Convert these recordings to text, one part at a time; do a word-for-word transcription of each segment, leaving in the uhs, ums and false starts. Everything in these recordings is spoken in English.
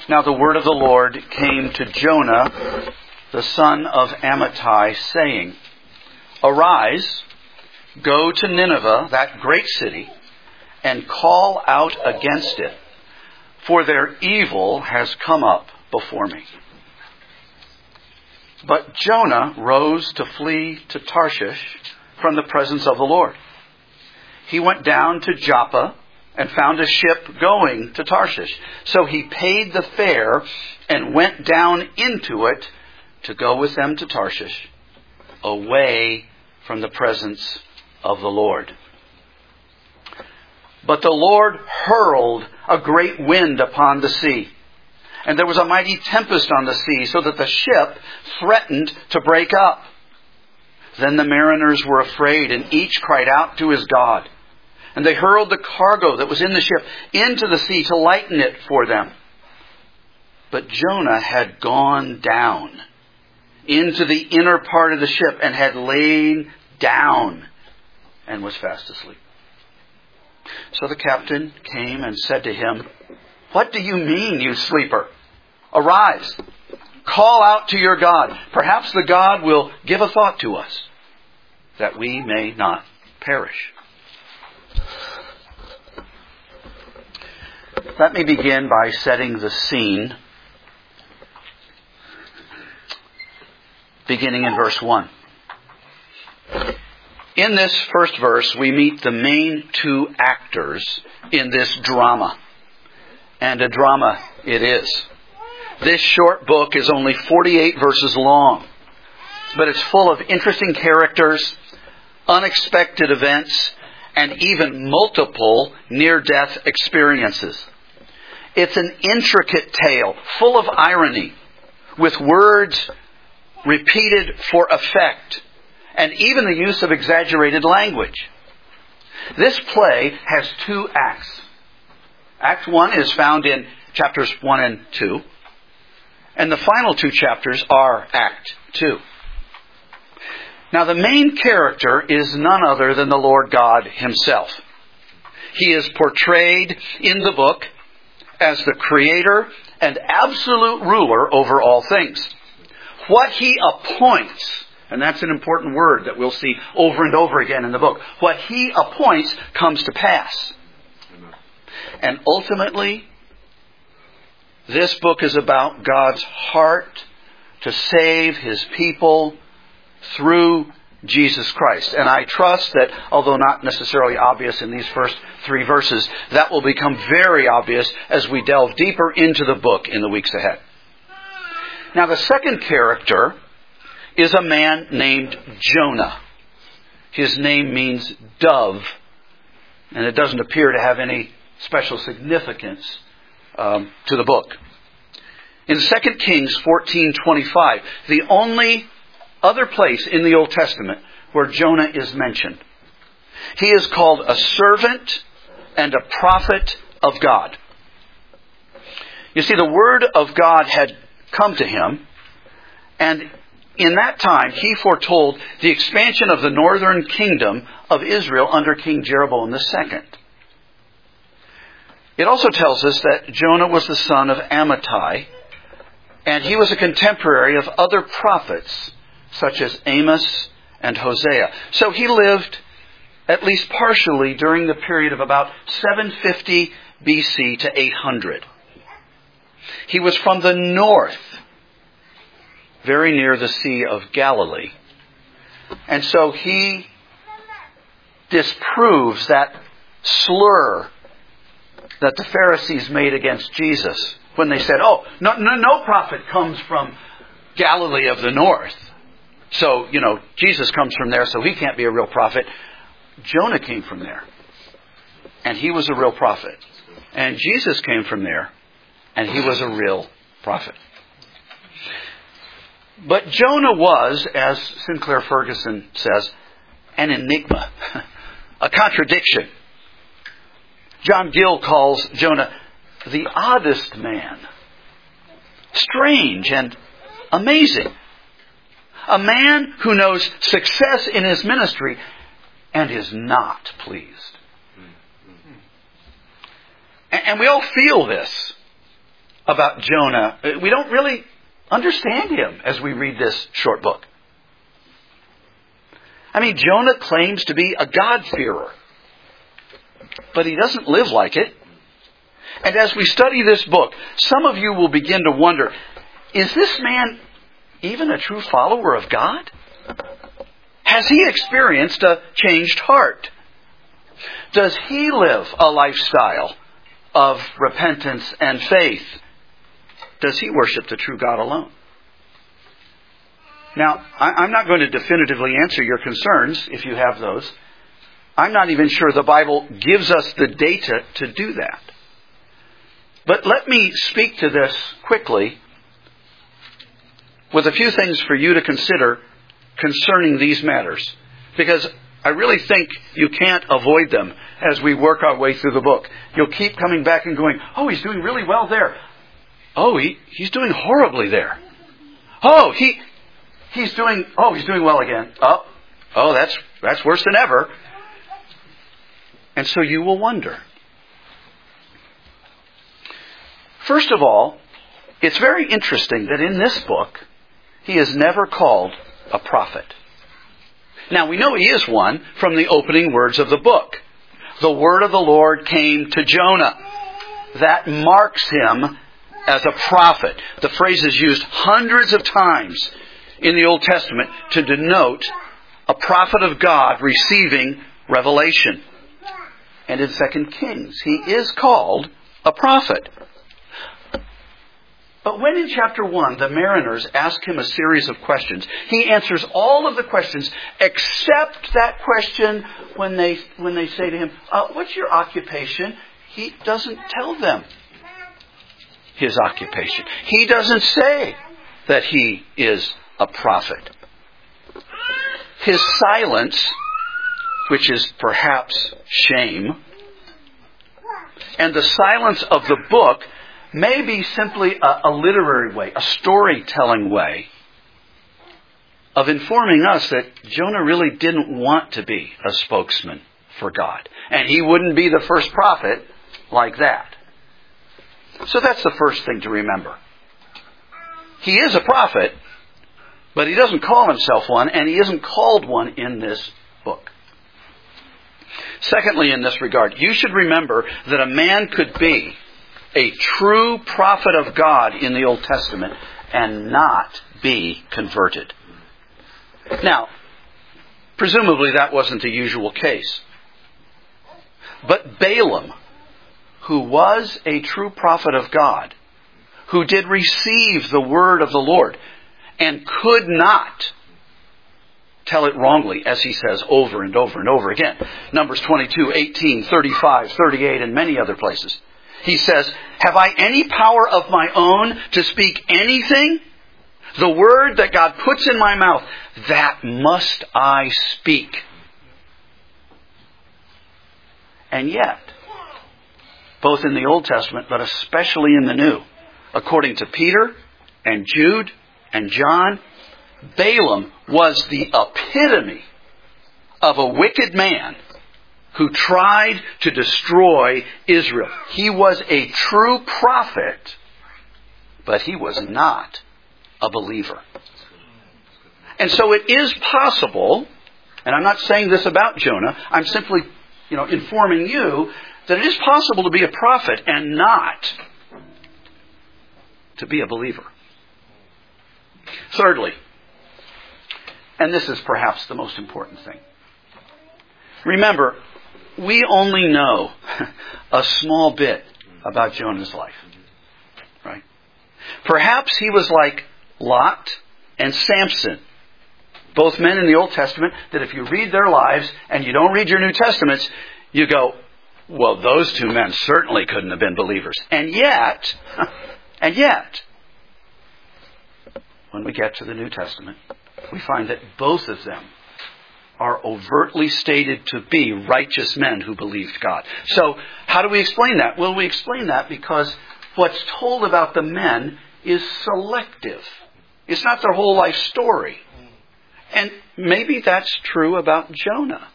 Now the word of the Lord came to Jonah, the son of Amittai, saying, Arise, go to Nineveh, that great city, and call out against it, for their evil has come up before me. But Jonah rose to flee to Tarshish from the presence of the Lord. He went down to Joppa and found a ship going to Tarshish. So he paid the fare and went down into it to go with them to Tarshish, away from the presence of the Lord. But the Lord hurled a great wind upon the sea, and there was a mighty tempest on the sea, so that the ship threatened to break up. Then the mariners were afraid, and each cried out to his God. And they hurled the cargo that was in the ship into the sea to lighten it for them. But Jonah had gone down into the inner part of the ship and had lain down and was fast asleep. So the captain came and said to him, What do you mean, you sleeper? Arise, call out to your God. Perhaps the God will give a thought to us, that we may not perish. Let me begin by setting the scene, beginning in verse one. In this first verse, we meet the main two actors in this drama. And a drama it is. This short book is only forty-eight verses long, but it's full of interesting characters, unexpected events, and even multiple near-death experiences. It's an intricate tale, full of irony, with words repeated for effect, and even the use of exaggerated language. This play has two acts. Act one is found in chapters one and two, and the final two chapters are Act two. Now, the main character is none other than the Lord God Himself. He is portrayed in the book as the creator and absolute ruler over all things. What He appoints, and that's an important word that we'll see over and over again in the book, what He appoints comes to pass. And ultimately, this book is about God's heart to save His people through Jesus Christ. And I trust that, although not necessarily obvious in these first three verses, that will become very obvious as we delve deeper into the book in the weeks ahead. Now, the second character is a man named Jonah. His name means dove, and it doesn't appear to have any special significance um, to the book. In Second Kings fourteen twenty-five, the only other place in the Old Testament where Jonah is mentioned, he is called a servant and a prophet of God. You see, the word of God had come to him, and in that time he foretold the expansion of the northern kingdom of Israel under King Jeroboam the second. It also tells us that Jonah was the son of Amittai, and he was a contemporary of other prophets such as Amos and Hosea. So he lived at least partially during the period of about seven fifty B C to eight hundred. He was from the north, very near the Sea of Galilee. And so he disproves that slur that the Pharisees made against Jesus when they said, oh, no, no, no prophet comes from Galilee of the north. So, you know, Jesus comes from there, so he can't be a real prophet. Jonah came from there, and he was a real prophet. And Jesus came from there, and he was a real prophet. But Jonah was, as Sinclair Ferguson says, an enigma, a contradiction. John Gill calls Jonah the oddest man, strange and amazing. A man who knows success in his ministry and is not pleased. And we all feel this about Jonah. We don't really understand him as we read this short book. I mean, Jonah claims to be a God-fearer, but he doesn't live like it. And as we study this book, some of you will begin to wonder, is this man even a true follower of God? Has he experienced a changed heart? Does he live a lifestyle of repentance and faith? Does he worship the true God alone? Now, I'm not going to definitively answer your concerns if you have those. I'm not even sure the Bible gives us the data to do that. But let me speak to this quickly with a few things for you to consider concerning these matters. Because I really think you can't avoid them as we work our way through the book. You'll keep coming back and going, oh, he's doing really well there. Oh, he, he's doing horribly there. Oh, he he's doing oh, he's doing well again. Oh, oh, that's that's worse than ever. And so you will wonder. First of all, it's very interesting that in this book, he is never called a prophet. Now, we know he is one from the opening words of the book. The word of the Lord came to Jonah. That marks him as a prophet. The phrase is used hundreds of times in the Old Testament to denote a prophet of God receiving revelation. And in Second Kings, he is called a prophet. But when in chapter one, the mariners ask him a series of questions, he answers all of the questions except that question when they when they say to him, uh, what's your occupation? He doesn't tell them his occupation. He doesn't say that he is a prophet. His silence, which is perhaps shame, and the silence of the book may be simply a, a literary way, a storytelling way of informing us that Jonah really didn't want to be a spokesman for God. And he wouldn't be the first prophet like that. So that's the first thing to remember. He is a prophet, but he doesn't call himself one, and he isn't called one in this book. Secondly, in this regard, you should remember that a man could be a true prophet of God in the Old Testament and not be converted. Now, presumably that wasn't the usual case. But Balaam, who was a true prophet of God, who did receive the word of the Lord and could not tell it wrongly, as he says over and over and over again. Numbers twenty-two, eighteen, thirty-five, thirty-eight, and many other places. He says, have I any power of my own to speak anything? The word that God puts in my mouth, that must I speak. And yet, both in the Old Testament, but especially in the New, according to Peter and Jude and John, Balaam was the epitome of a wicked man who tried to destroy Israel. He was a true prophet, but he was not a believer. And so it is possible, and I'm not saying this about Jonah, I'm simply, you know, informing you that it is possible to be a prophet and not to be a believer. Thirdly, and this is perhaps the most important thing, remember, we only know a small bit about Jonah's life. Right? Perhaps he was like Lot and Samson, both men in the Old Testament, that if you read their lives and you don't read your New Testaments, you go, well, those two men certainly couldn't have been believers. And yet, and yet, when we get to the New Testament, we find that both of them are overtly stated to be righteous men who believed God. So, how do we explain that? Well, we explain that because what's told about the men is selective. It's not their whole life story. And maybe that's true about Jonah.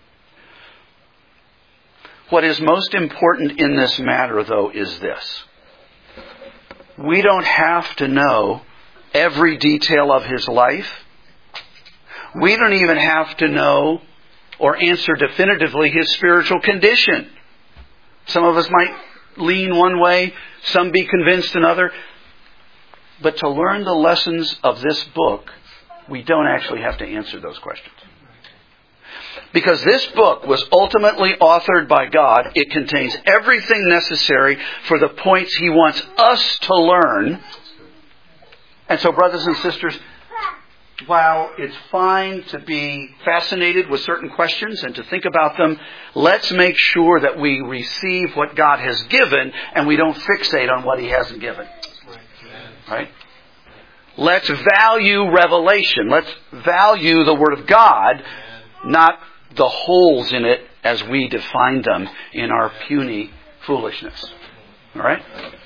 What is most important in this matter, though, is this. We don't have to know every detail of his life. We don't even have to know or answer definitively his spiritual condition. Some of us might lean one way, some be convinced another. But to learn the lessons of this book, we don't actually have to answer those questions. Because this book was ultimately authored by God, it contains everything necessary for the points He wants us to learn. And so, brothers and sisters, while it's fine to be fascinated with certain questions and to think about them, let's make sure that we receive what God has given and we don't fixate on what He hasn't given. Right? Let's value revelation. Let's value the Word of God, not the holes in it as we define them in our puny foolishness. All right?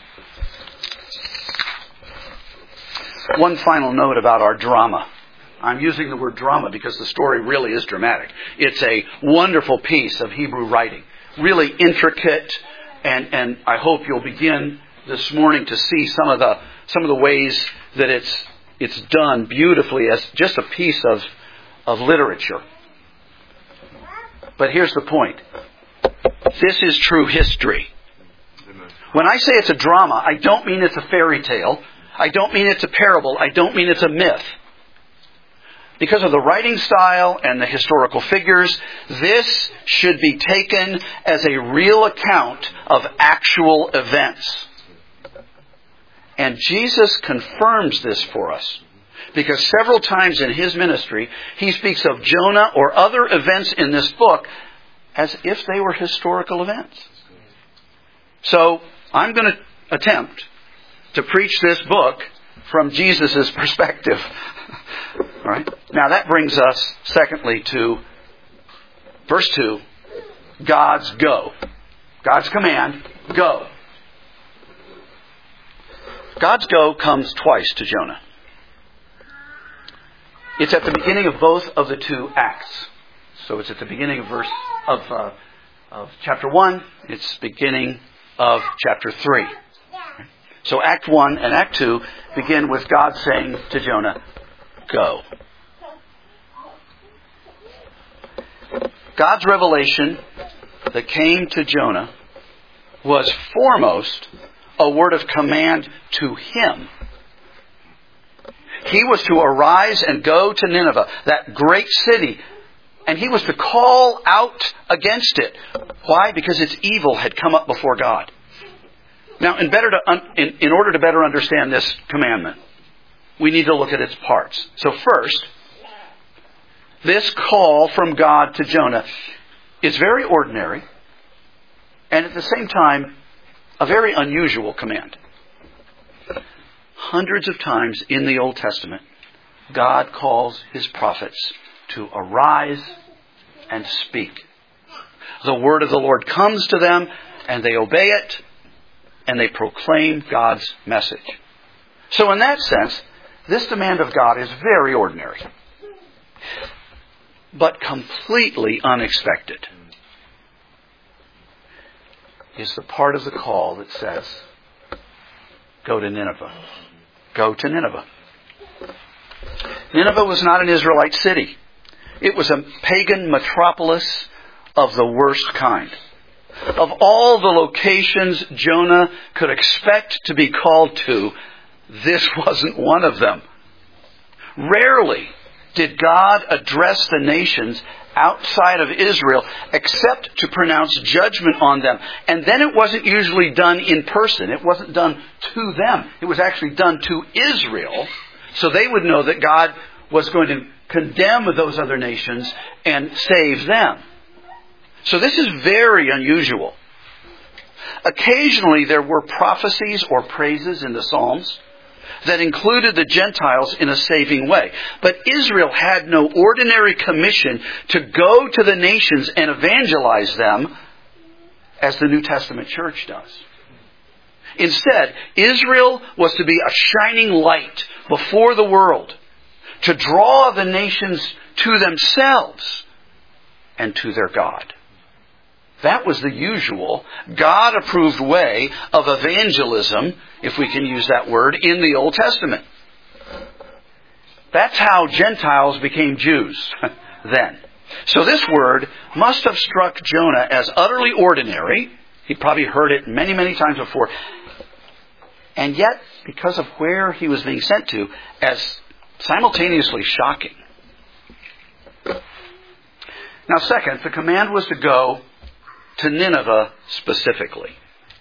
One final note about our drama. I'm using the word drama because the story really is dramatic. It's a wonderful piece of Hebrew writing. Really intricate, and, and I hope you'll begin this morning to see some of the some of the ways that it's it's done beautifully as just a piece of of literature. But here's the point. This is true history. When I say it's a drama, I don't mean it's a fairy tale. I don't mean it's a parable. I don't mean it's a myth. Because of the writing style and the historical figures, this should be taken as a real account of actual events. And Jesus confirms this for us. Because several times in His ministry, He speaks of Jonah or other events in this book as if they were historical events. So, I'm going to attempt to preach this book from Jesus' perspective. All right. Now that brings us, secondly, to verse two, God's go. God's command, go. God's go comes twice to Jonah. It's at the beginning of both of the two acts. So it's at the beginning of verse of uh, of chapter one. It's beginning of chapter three. So Act one and Act two begin with God saying to Jonah, go. God's revelation that came to Jonah was foremost a word of command to him. He was to arise and go to Nineveh, that great city, and he was to call out against it. Why? Because its evil had come up before God. Now, in, better to un- in, in order to better understand this commandment, we need to look at its parts. So first, this call from God to Jonah is very ordinary and at the same time a very unusual command. Hundreds of times in the Old Testament, God calls His prophets to arise and speak. The word of the Lord comes to them and they obey it and they proclaim God's message. So in that sense, this demand of God is very ordinary, but completely unexpected. Is the part of the call that says, go to Nineveh. Go to Nineveh. Nineveh was not an Israelite city. It was a pagan metropolis of the worst kind. Of all the locations Jonah could expect to be called to, this wasn't one of them. Rarely did God address the nations outside of Israel except to pronounce judgment on them. And then it wasn't usually done in person. It wasn't done to them. It was actually done to Israel, so they would know that God was going to condemn those other nations and save them. So this is very unusual. Occasionally there were prophecies or praises in the Psalms that included the Gentiles in a saving way. But Israel had no ordinary commission to go to the nations and evangelize them as the New Testament church does. Instead, Israel was to be a shining light before the world to draw the nations to themselves and to their God. That was the usual, God-approved way of evangelism, if we can use that word, in the Old Testament. That's how Gentiles became Jews then. So this word must have struck Jonah as utterly ordinary. He'd probably heard it many, many times before. And yet, because of where he was being sent to, as simultaneously shocking. Now, second, the command was to go to Nineveh specifically.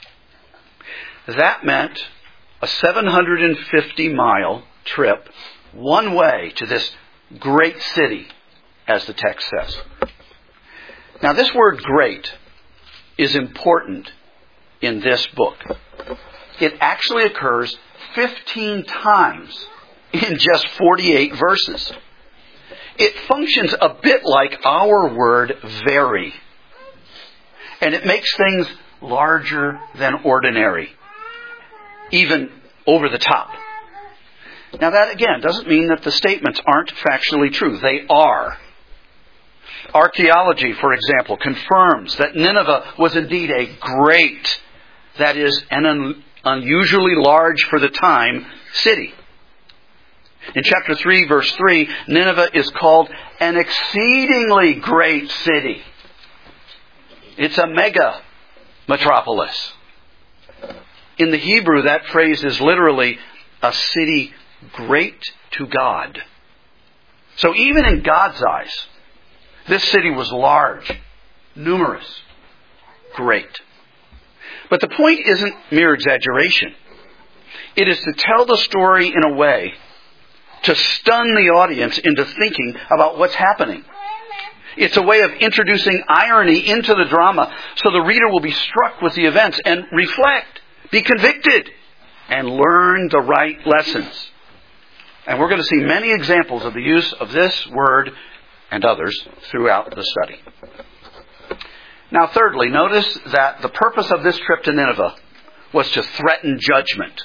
That meant a seven hundred fifty mile trip one way to this great city, as the text says. Now, this word great is important in this book. It actually occurs fifteen times in just forty-eight verses. It functions a bit like our word very. And it makes things larger than ordinary. Even over the top. Now that again doesn't mean that the statements aren't factually true. They are. Archaeology, for example, confirms that Nineveh was indeed a great, that is, an un- unusually large for the time, city. In chapter three, verse three, Nineveh is called an exceedingly great city. It's a mega metropolis. In the Hebrew, that phrase is literally a city great to God. So even in God's eyes, this city was large, numerous, great. But the point isn't mere exaggeration. It is to tell the story in a way to stun the audience into thinking about what's happening. It's a way of introducing irony into the drama so the reader will be struck with the events and reflect, be convicted, and learn the right lessons. And we're going to see many examples of the use of this word and others throughout the study. Now, thirdly, notice that the purpose of this trip to Nineveh was to threaten judgment.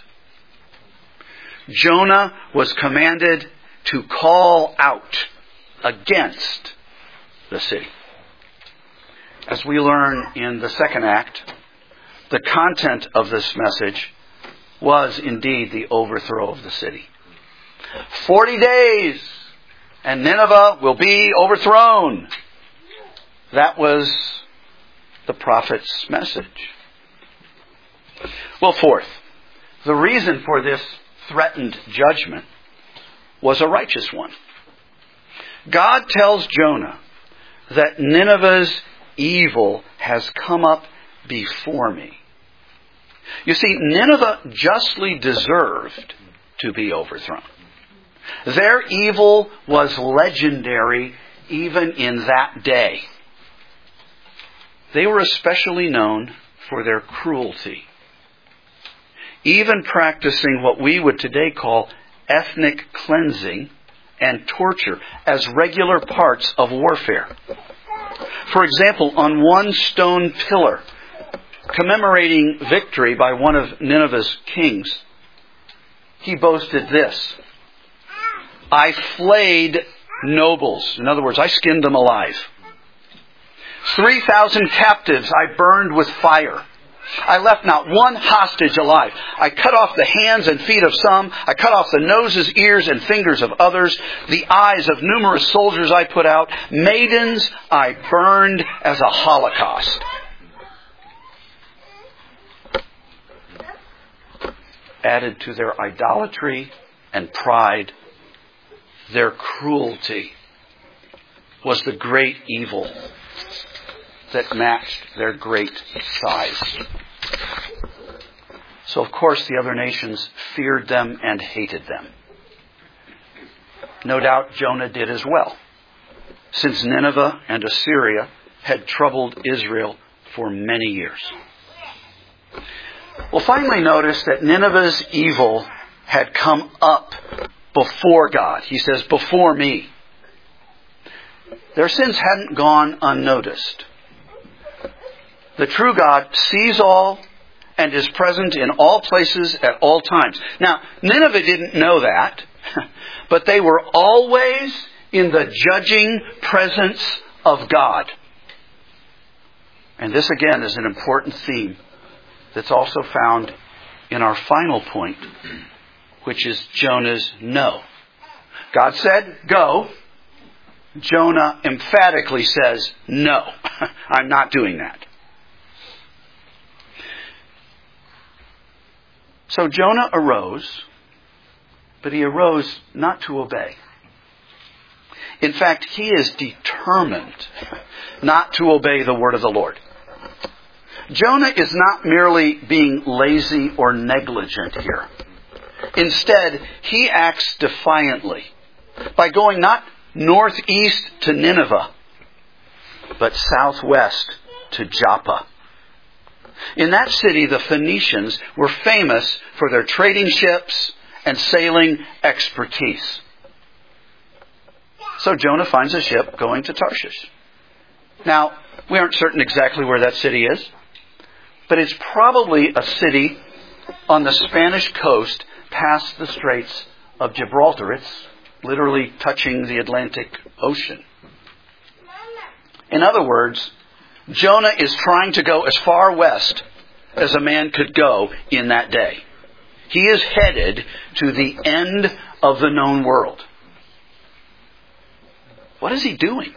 Jonah was commanded to call out against the city. As we learn in the second act, the content of this message was indeed the overthrow of the city. Forty days and Nineveh will be overthrown. That was the prophet's message. Well, fourth, the reason for this threatened judgment was a righteous one. God tells Jonah that Nineveh's evil has come up before me. You see, Nineveh justly deserved to be overthrown. Their evil was legendary even in that day. They were especially known for their cruelty, even practicing what we would today call ethnic cleansing and torture as regular parts of warfare. For example, on one stone pillar commemorating victory by one of Nineveh's kings, he boasted this: I flayed nobles. In other words, I skinned them alive. Three thousand captives I burned with fire. I left not one hostage alive. I cut off the hands and feet of some. I cut off the noses, ears, and fingers of others. The eyes of numerous soldiers I put out. Maidens I burned as a holocaust. Added to their idolatry and pride, their cruelty was the great evil that matched their great size. So, of course, the other nations feared them and hated them. No doubt Jonah did as well, since Nineveh and Assyria had troubled Israel for many years. Well, finally notice that Nineveh's evil had come up before God. He says, before me. Their sins hadn't gone unnoticed. The true God sees all and is present in all places at all times. Now, Nineveh didn't know that, but they were always in the judging presence of God. And this again is an important theme that's also found in our final point, which is Jonah's no. God said, go. Jonah emphatically says, no, I'm not doing that. So Jonah arose, but he arose not to obey. In fact, he is determined not to obey the word of the Lord. Jonah is not merely being lazy or negligent here. Instead, he acts defiantly by going not northeast to Nineveh, but southwest to Joppa. In that city, the Phoenicians were famous for their trading ships and sailing expertise. So Jonah finds a ship going to Tarshish. Now, we aren't certain exactly where that city is, but it's probably a city on the Spanish coast past the Straits of Gibraltar. It's literally touching the Atlantic Ocean. In other words, Jonah is trying to go as far west as a man could go in that day. He is headed to the end of the known world. What is he doing?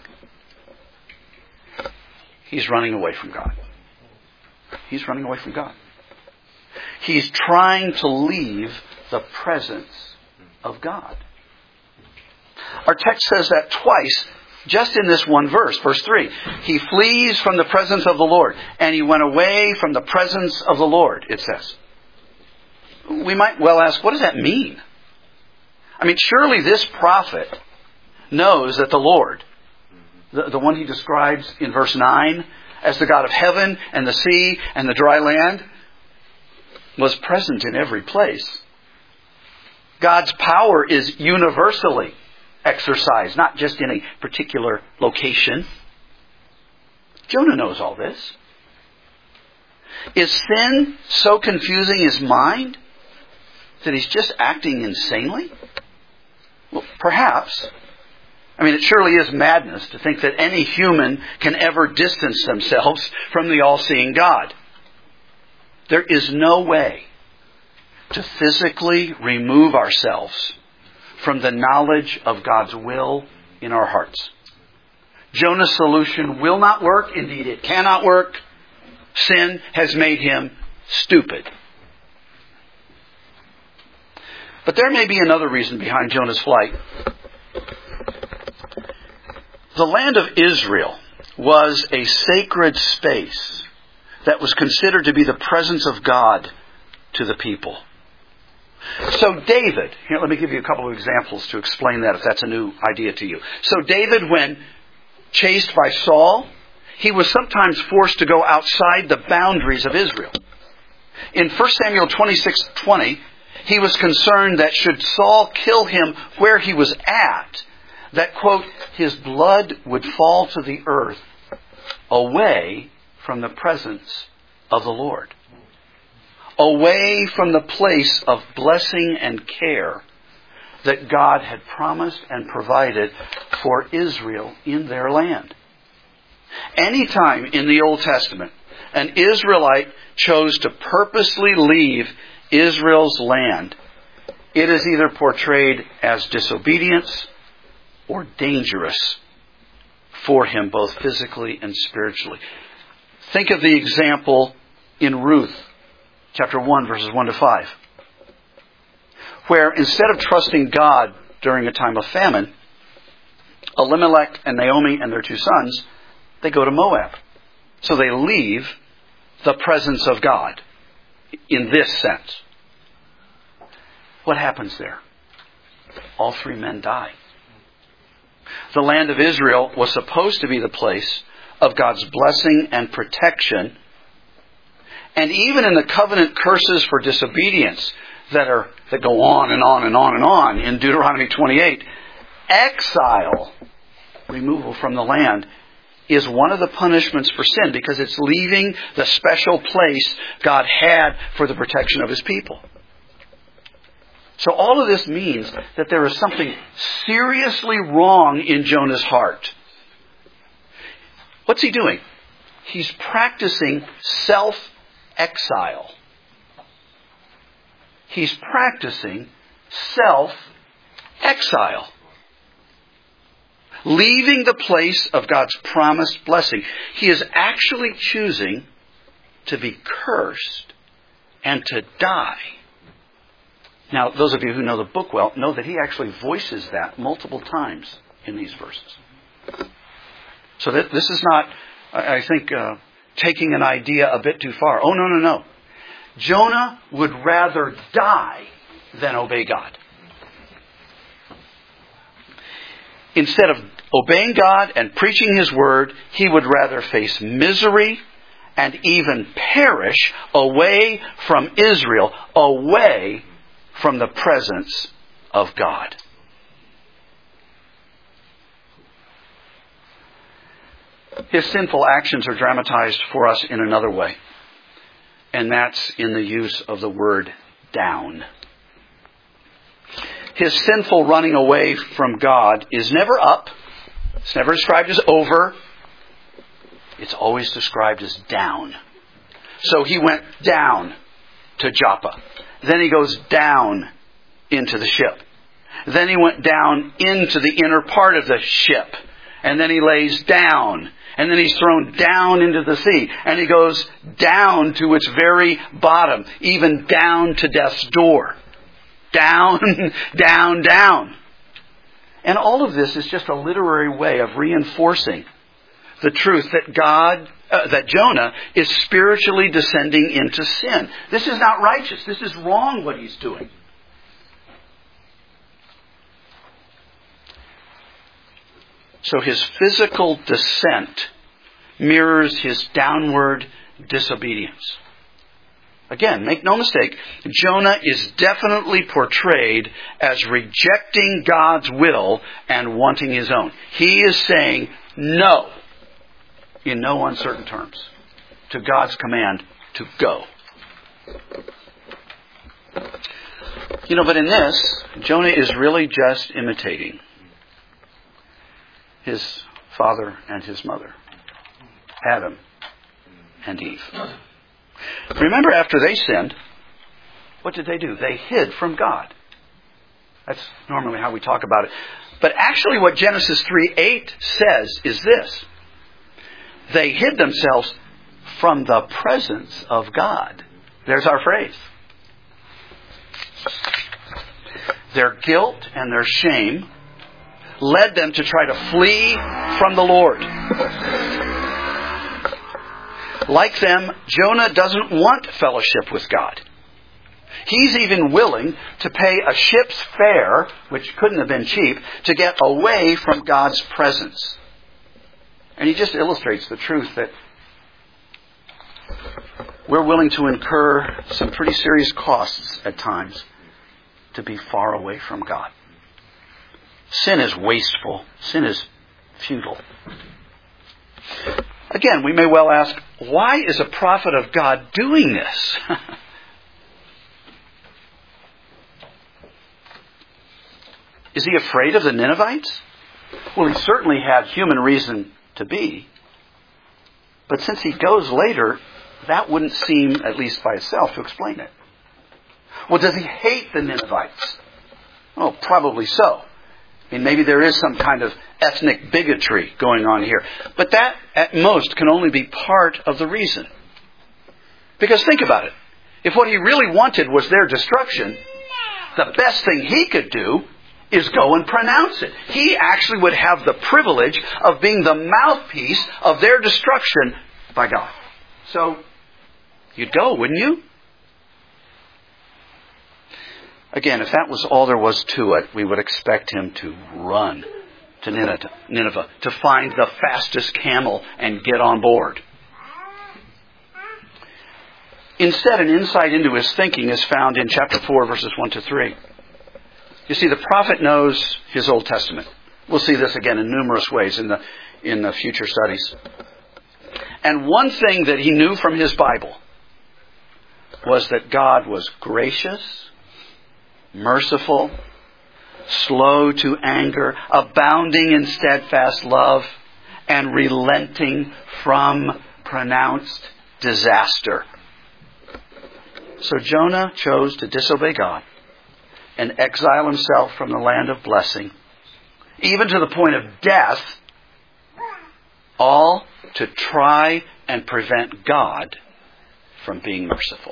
He's running away from God. He's running away from God. He's trying to leave the presence of God. Our text says that twice, just in this one verse, verse three. He flees from the presence of the Lord, and he went away from the presence of the Lord, it says. We might well ask, what does that mean? I mean, surely this prophet knows that the Lord, the, the one he describes in verse nine as the God of heaven and the sea and the dry land, was present in every place. God's power is universally exercised, not just in a particular location. Jonah knows all this. Is sin so confusing his mind that he's just acting insanely? Well, perhaps. I mean, it surely is madness to think that any human can ever distance themselves from the all-seeing God. There is no way to physically remove ourselves from the knowledge of God's will in our hearts. Jonah's solution will not work. Indeed, it cannot work. Sin has made him stupid. But there may be another reason behind Jonah's flight. The land of Israel was a sacred space that was considered to be the presence of God to the people. So David, here, let me give you a couple of examples to explain that if that's a new idea to you. So David, when chased by Saul, he was sometimes forced to go outside the boundaries of Israel. In First Samuel twenty-six twenty, he was concerned that should Saul kill him where he was at, that, quote, his blood would fall to the earth away from the presence of the Lord. Away from the place of blessing and care that God had promised and provided for Israel in their land. Anytime in the Old Testament an Israelite chose to purposely leave Israel's land, it is either portrayed as disobedience or dangerous for him, both physically and spiritually. Think of the example in Ruth, chapter one, verses one to five, where instead of trusting God during a time of famine, Elimelech and Naomi and their two sons, they go to Moab. So they leave the presence of God in this sense. What happens there? All three men die. The land of Israel was supposed to be the place of God's blessing and protection. And even in the covenant curses for disobedience that are that go on and on and on and on in Deuteronomy twenty-eight, exile, removal from the land, is one of the punishments for sin because it's leaving the special place God had for the protection of His people. So all of this means that there is something seriously wrong in Jonah's heart. What's he doing? he's practicing self-exile. He's practicing self-exile. Leaving the place of God's promised blessing. He is actually choosing to be cursed and to die. Now, those of you who know the book well know that he actually voices that multiple times in these verses. So that this is not, I think, uh, taking an idea a bit too far. Oh, no, no, no. Jonah would rather die than obey God. Instead of obeying God and preaching His word, he would rather face misery and even perish away from Israel, away from the presence of God. His sinful actions are dramatized for us in another way, and that's in the use of the word down. His sinful running away from God is never up. It's never described as over. It's always described as down. So he went down to Joppa. Then he goes down into the ship. Then he went down into the inner part of the ship. And then he lays down. And then he's thrown down into the sea. And he goes down to its very bottom, even down to death's door. Down, down, down. And all of this is just a literary way of reinforcing the truth that God, uh, that Jonah is spiritually descending into sin. This is not righteous. This is wrong what he's doing. So his physical descent mirrors his downward disobedience. Again, make no mistake, Jonah is definitely portrayed as rejecting God's will and wanting his own. He is saying no, in no uncertain terms, to God's command to go. You know, but in this, Jonah is really just imitating his father and his mother, Adam and Eve. Remember, after they sinned, what did they do? They hid from God. That's normally how we talk about it. But actually what Genesis three eight says is this. They hid themselves from the presence of God. There's our phrase. Their guilt and their shame led them to try to flee from the Lord. Like them, Jonah doesn't want fellowship with God. He's even willing to pay a ship's fare, which couldn't have been cheap, to get away from God's presence. And he just illustrates the truth that we're willing to incur some pretty serious costs at times to be far away from God. Sin is wasteful. Sin is futile. Again, we may well ask, why is a prophet of God doing this? Is he afraid of the Ninevites? Well, he certainly had human reason to be. But since he goes later, that wouldn't seem, at least by itself, to explain it. Well, does he hate the Ninevites? Oh, probably so. I mean, maybe there is some kind of ethnic bigotry going on here. But that, at most, can only be part of the reason. Because think about it. If what he really wanted was their destruction, the best thing he could do is go and pronounce it. He actually would have the privilege of being the mouthpiece of their destruction by God. So, you'd go, wouldn't you? Again, if that was all there was to it, we would expect him to run to Nineveh, to find the fastest camel and get on board. Instead, an insight into his thinking is found in chapter four, verses one to three. You see, the prophet knows his Old Testament. We'll see this again in numerous ways in the, in the future studies. And one thing that he knew from his Bible was that God was gracious, merciful, slow to anger, abounding in steadfast love, and relenting from pronounced disaster. So Jonah chose to disobey God and exile himself from the land of blessing, even to the point of death, all to try and prevent God from being merciful.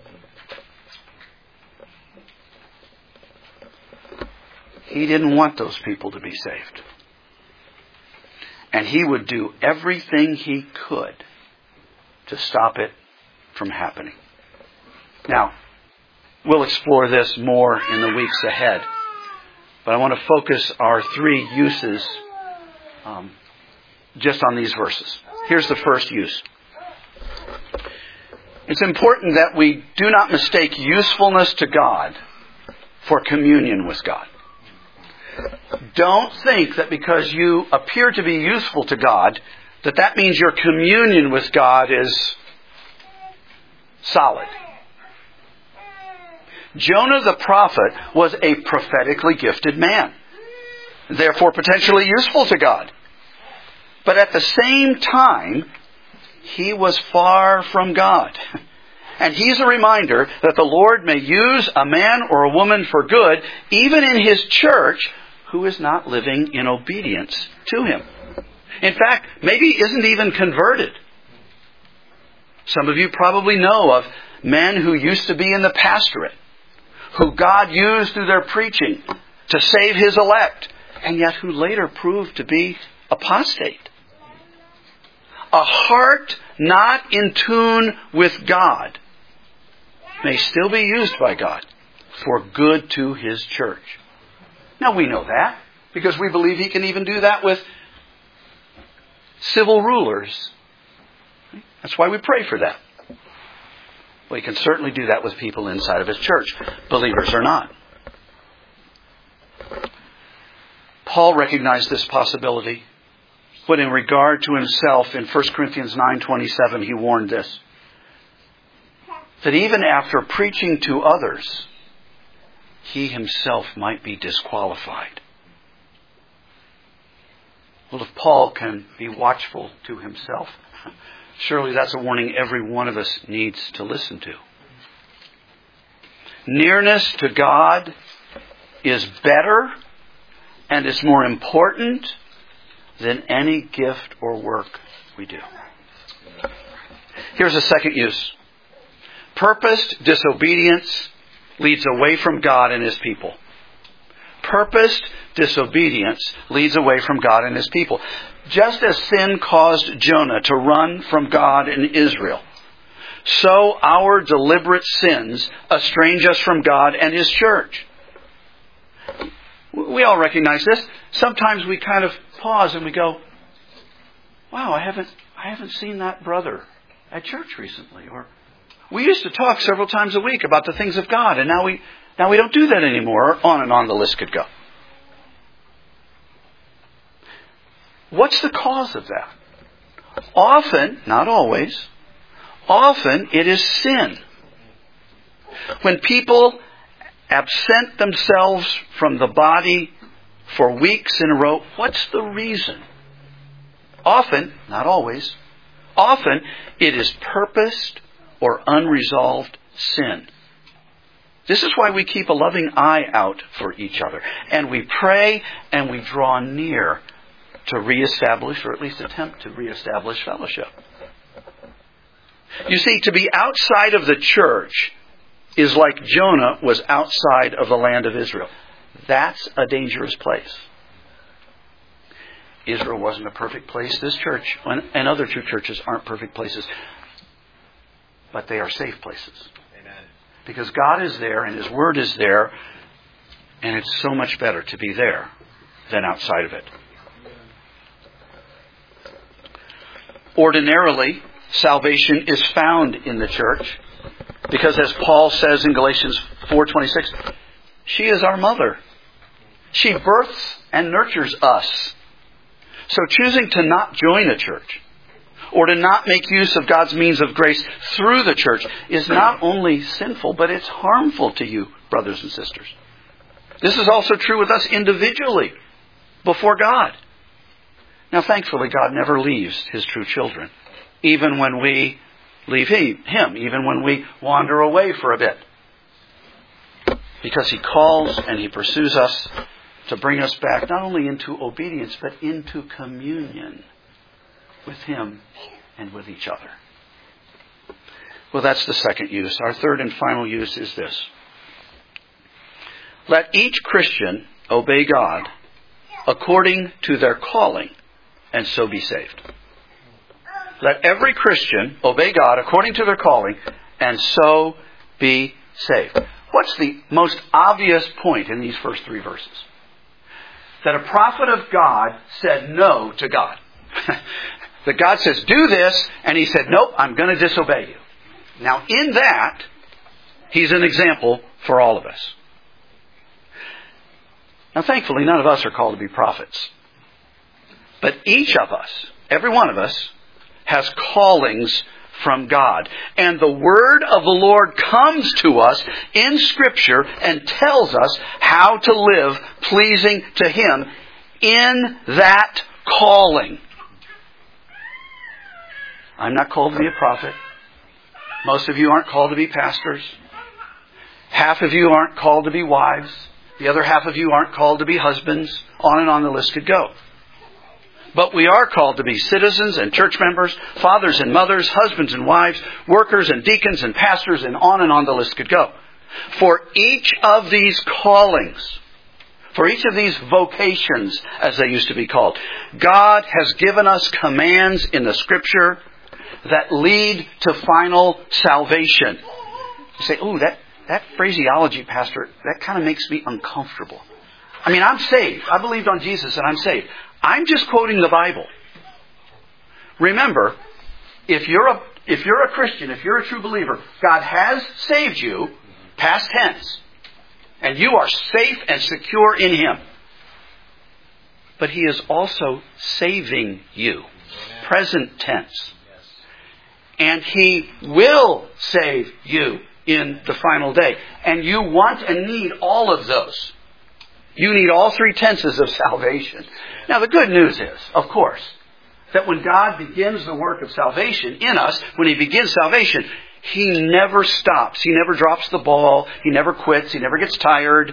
He didn't want those people to be saved. And he would do everything he could to stop it from happening. Now, we'll explore this more in the weeks ahead. But I want to focus our three uses um, just on these verses. Here's the first use. It's important that we do not mistake usefulness to God for communion with God. Don't think that because you appear to be useful to God, that that means your communion with God is solid. Jonah the prophet was a prophetically gifted man, therefore potentially useful to God. But at the same time, he was far from God. And he's a reminder that the Lord may use a man or a woman for good, even in His church, who is not living in obedience to Him. In fact, maybe isn't even converted. Some of you probably know of men who used to be in the pastorate, who God used through their preaching to save His elect, and yet who later proved to be apostate. A heart not in tune with God may still be used by God for good to His church. Now we know that because we believe He can even do that with civil rulers. That's why we pray for that. Well, He can certainly do that with people inside of His church, believers or not. Paul recognized this possibility when in regard to himself in First Corinthians nine twenty-seven he warned this, that even after preaching to others, he himself might be disqualified. Well, if Paul can be watchful to himself, surely that's a warning every one of us needs to listen to. Nearness to God is better and is more important than any gift or work we do. Here's a second use. Purposed disobedience leads away from God and His people. Purposed disobedience leads away from God and His people. Just as sin caused Jonah to run from God and Israel, so our deliberate sins estrange us from God and His church. We all recognize this. Sometimes we kind of pause and we go, wow, I haven't I haven't seen that brother at church recently. Or we used to talk several times a week about the things of God, and now we now we don't do that anymore. Or on and on the list could go. What's the cause of that? Often, not always, often it is sin. When people absent themselves from the body for weeks in a row, what's the reason? Often, not always, often it is purposed or unresolved sin. This is why we keep a loving eye out for each other. And we pray and we draw near to reestablish, or at least attempt to reestablish fellowship. You see, to be outside of the church is like Jonah was outside of the land of Israel. That's a dangerous place. Israel wasn't a perfect place. This church and other true churches aren't perfect places. But they are safe places. Amen. Because God is there and His Word is there. And it's so much better to be there than outside of it. Ordinarily, salvation is found in the church. Because as Paul says in Galatians four twenty-six, she is our mother. She births and nurtures us. So choosing to not join a church or to not make use of God's means of grace through the church is not only sinful, but it's harmful to you, brothers and sisters. This is also true with us individually before God. Now, thankfully, God never leaves His true children. even when we leave Him, even when we wander away for a bit. Because He calls and He pursues us to bring us back not only into obedience, but into communion with Him and with each other. Well, that's the second use. Our third and final use is this. Let each Christian obey God according to their calling, and so be saved. Let every Christian obey God according to their calling, and so be saved. What's the most obvious point in these first three verses? That a prophet of God said no to God. That God says, do this, and He said, nope, I'm going to disobey you. Now, in that, He's an example for all of us. Now, thankfully, none of us are called to be prophets. But each of us, every one of us, has callings from God. And the Word of the Lord comes to us in Scripture and tells us how to live pleasing to Him in that calling. I'm not called to be a prophet. Most of you aren't called to be pastors. Half of you aren't called to be wives. The other half of you aren't called to be husbands. On and on the list could go. But we are called to be citizens and church members, fathers and mothers, husbands and wives, workers and deacons and pastors, and on and on the list could go. For each of these callings, for each of these vocations, as they used to be called, God has given us commands in the Scripture that lead to final salvation. You say, ooh, that, that phraseology, Pastor, that kind of makes me uncomfortable. I mean, I'm saved. I believed on Jesus and I'm saved. I'm just quoting the Bible. Remember, if you're a if you're a Christian, if you're a true believer, God has saved you, past tense, and you are safe and secure in Him. But He is also saving you, present tense. And He will save you in the final day. And you want and need all of those. You need all three tenses of salvation. Now, the good news is, of course, that when God begins the work of salvation in us, when He begins salvation, He never stops. He never drops the ball. He never quits. He never gets tired.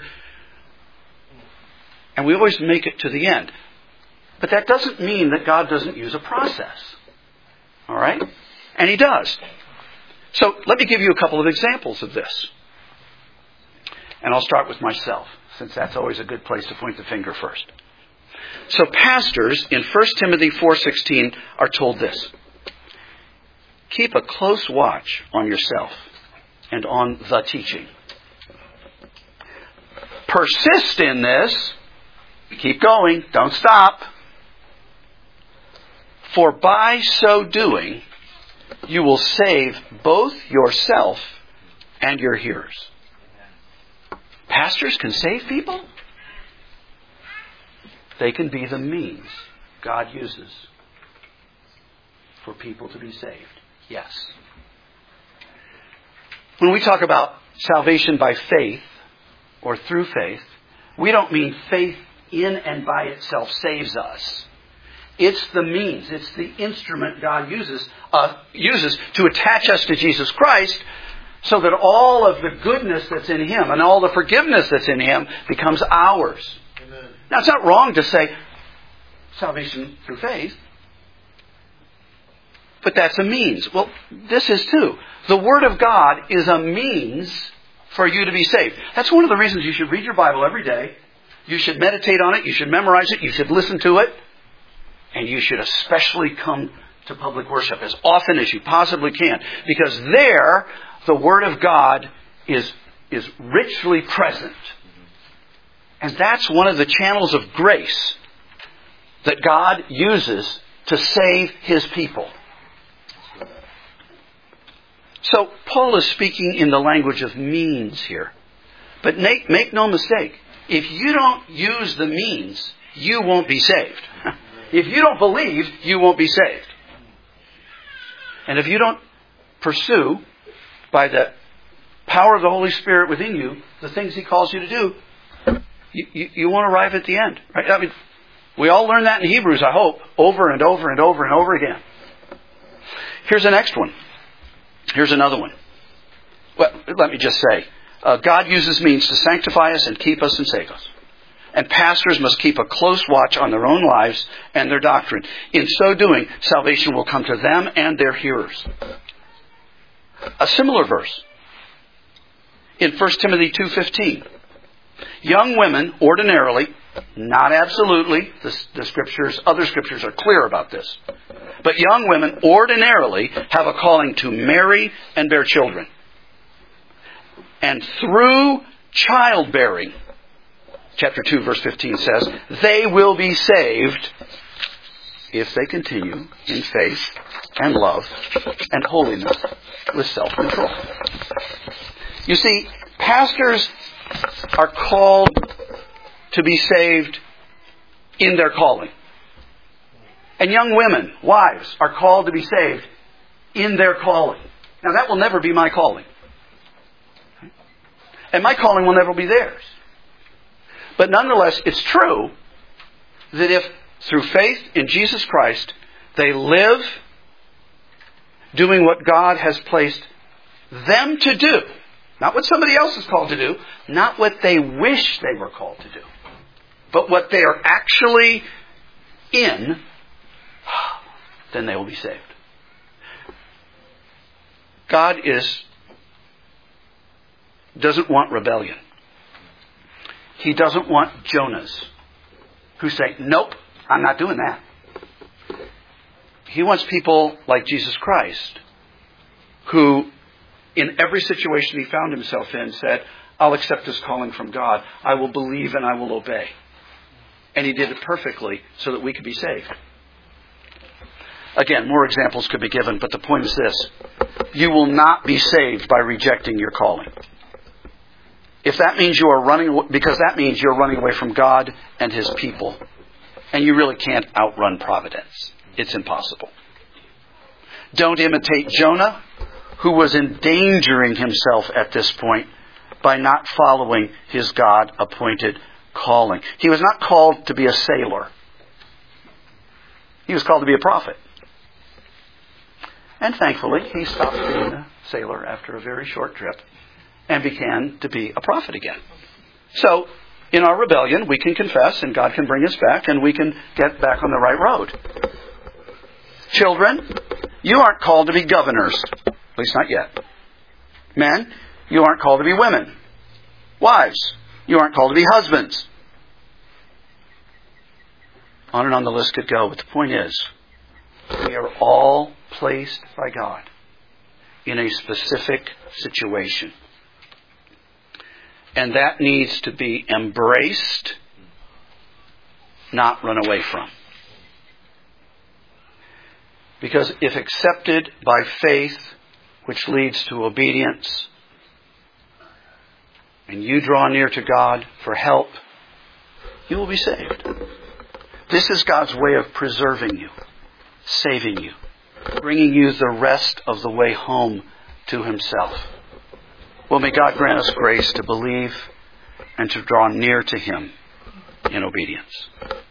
And we always make it to the end. But that doesn't mean that God doesn't use a process. All right? And He does. So let me give you a couple of examples of this. And I'll start with myself, since that's always a good place to point the finger first. So pastors in First Timothy four sixteen are told this. Keep a close watch on yourself and on the teaching. Persist in this. Keep going. Don't stop. For by so doing, you will save both yourself and your hearers. Pastors can save people? They can be the means God uses for people to be saved. Yes. When we talk about salvation by faith or through faith, we don't mean faith in and by itself saves us. It's the means, it's the instrument God uses uh, uses to attach us to Jesus Christ so that all of the goodness that's in Him and all the forgiveness that's in Him becomes ours. Amen. Now, it's not wrong to say salvation through faith, but that's a means. Well, this is too. The Word of God is a means for you to be saved. That's one of the reasons you should read your Bible every day. You should meditate on it. You should memorize it. You should listen to it. And you should especially come to public worship as often as you possibly can. Because there, the Word of God is, is richly present. And that's one of the channels of grace that God uses to save His people. So Paul is speaking in the language of means here. But make, make no mistake, if you don't use the means, you won't be saved. If you don't believe, you won't be saved. And if you don't pursue, by the power of the Holy Spirit within you, the things He calls you to do, you, you, you won't arrive at the end. Right? I mean, we all learn that in Hebrews, I hope, over and over and over and over again. Here's the next one. Here's another one. Well, let me just say, uh, God uses means to sanctify us and keep us and save us. And pastors must keep a close watch on their own lives and their doctrine. In so doing, salvation will come to them and their hearers. A similar verse in First Timothy two fifteen. Young women ordinarily, not absolutely, the, the scriptures, other scriptures are clear about this, but young women ordinarily have a calling to marry and bear children. And through childbearing, chapter two verse fifteen says, they will be saved if they continue in faith and love and holiness with self-control. You see, pastors are called to be saved in their calling. And young women, wives, are called to be saved in their calling. Now that will never be my calling. And my calling will never be theirs. But nonetheless, it's true that if through faith in Jesus Christ, they live doing what God has placed them to do, not what somebody else is called to do, not what they wish they were called to do, but what they are actually in, then they will be saved. God is doesn't want rebellion. He doesn't want Jonahs who say, nope, I'm not doing that. He wants people like Jesus Christ who, in every situation he found himself in, said, I'll accept this calling from God. I will believe and I will obey. And he did it perfectly so that we could be saved. Again, more examples could be given, but the point is this. You will not be saved by rejecting your calling. If that means you are running, because that means you're running away from God and His people. And you really can't outrun providence. It's impossible. Don't imitate Jonah, who was endangering himself at this point by not following his God-appointed calling. He was not called to be a sailor. He was called to be a prophet. And thankfully, he stopped being a sailor after a very short trip and began to be a prophet again. So, in our rebellion, we can confess and God can bring us back and we can get back on the right road. Children, you aren't called to be governors. At least not yet. Men, you aren't called to be women. Wives, you aren't called to be husbands. On and on the list could go, but the point is, we are all placed by God in a specific situation. And that needs to be embraced, not run away from. Because if accepted by faith, which leads to obedience, and you draw near to God for help, you will be saved. This is God's way of preserving you, saving you, bringing you the rest of the way home to Himself. Well, may God grant us grace to believe and to draw near to Him in obedience.